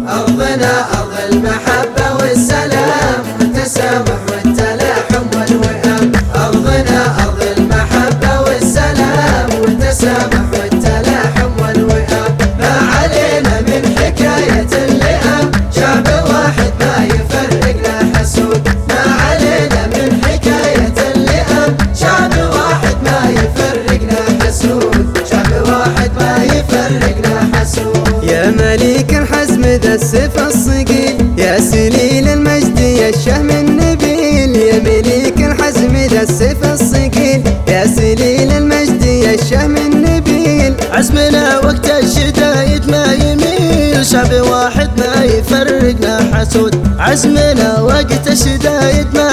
أرضنا أرض المحبة والسلام والتسامح والتلاحم والوئام. أرضنا أرض المحبة والسلام والتسامح والتلاحم والوئام. ما علينا من حكاية اللئام، شعب واحد ما يفرقنا حسود. ما علينا من حكاية اللئام، شعب واحد ما يفرقنا حسود. شعب واحد ما يفرقنا حسود. يا مليك الحزم ذا السيف الصقيل، يا سليل المجد يا الشهم النبيل. يا مليك الحزم ذا السيف الصقيل، يا سليل المجد يا الشهم النبيل. عزمنا وقت الشدايد ما يميل، شعب واحد ما يفرقنا حسود. عزمنا وقت الشدايد ما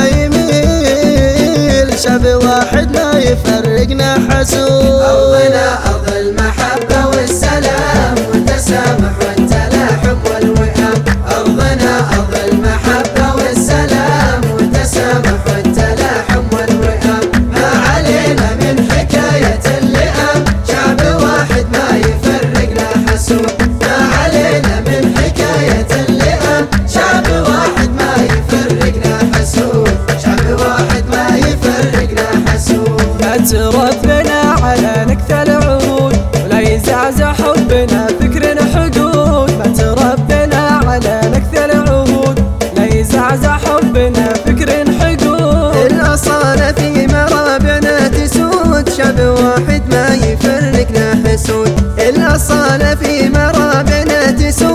يميل، شعب واحد ما يفرقنا حسود. أرضنا أرض المحبة والسلام والتسامح والتلاحم والوئام. أرضنا أرض المحبة والسلام والتسامح والتلاحم والوئام. ما علينا من حكاية اللئام، شعب واحد ما يفرقنا حسود. ما علينا من حكاية اللئام، شعب واحد ما يفرقنا حسود. شعب واحد ما يفرقنا حسود. ربنا على نكث العهود، ولا يزعزع حبنا فكر حدود. مات ربنا على نكث العهود، لا يزعزع حبنا فكر حدود. الأصالة في مرابعنا تسود، شعب واحد ما يفرقنا حسود. الأصالة في مرابعنا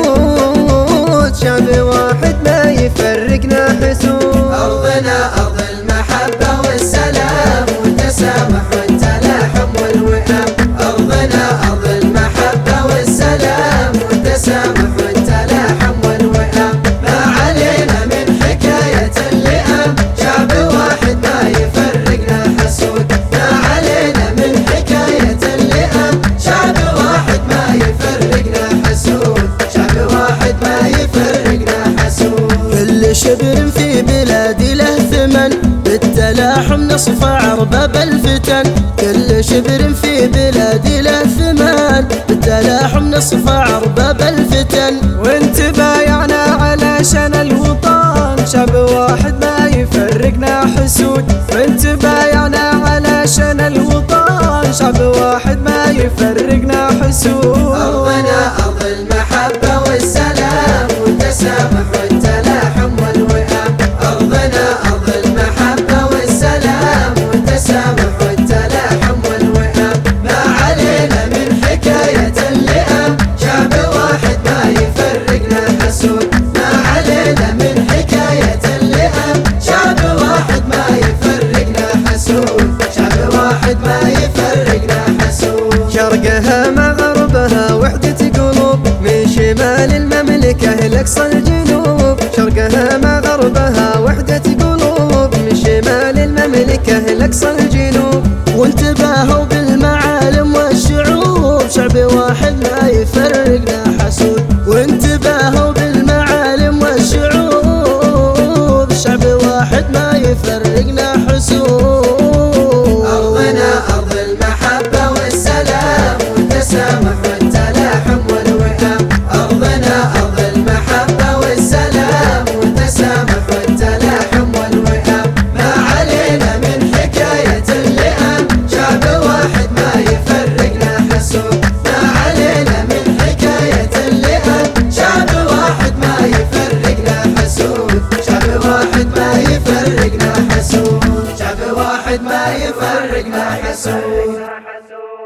تسود، شعب واحد ما يفرقنا حسود. أرضنا أرض المحبة والسلام والتسامح والتلاحم والوئام. أرضنا أرض المحبة والسلام والتسامح والتلاحم والوئام. ما علينا من حكاية اللئام، شعب واحد ما يفرقنا حسود. ما علينا من حكاية اللئام، شعب واحد ما يفرقنا حسود. شعب واحد ما يفرقنا حسود. كل شبر في بلادي له ثمن، بالتلاحم نصفع أرباب الفتن. كل شبر في بلادي له ثمن، بالتلاحم نصفع أرباب الفتن. وانت بايعنا علشان الوطن، شعب واحد ما يفرقنا حسود. وانت بايعنا علشان الوطن، شعب واحد ما يفرقنا حسود. أرضنا أرض المحبة والسلام والتسامح والتلاحم والوئام. أرضنا أرض المحبة والسلام والتسامح والتلاحم والوئام. ما علينا من حكاية اللئام، شعب واحد ما يفرقنا حسود. ما علينا من حكاية اللئام، شعب واحد ما يفرقنا حسود. شعب واحد ما يفرقنا حسود. شرقها مغربها وحدة قلوب، من شمال المملكة لأقصى الجنوب. شرقها مغربها وحدة قلوب، من شمال المملكة لأقصى الجنوب. وانتباهوا بالمعالم والشعوب، شعب واحد ما يفرقنا حسود. وانتباهوا بالمعالم والشعوب، شعب واحد ما يفرقنا حسود. أرضنا أرض المحبة والسلام والتسامح والتلاحم والوئام. أرضنا أرض المحبة والسلام والتسامح والتلاحم والوئام. ما علينا من حكاية اللئام، شعب واحد ما يفرقنا حسود. ما علينا من حكاية اللئام، شعب واحد ما يفرقنا حسود. شعب واحد ما يفرقنا حسود. شعب واحد ما يفرقنا حسود.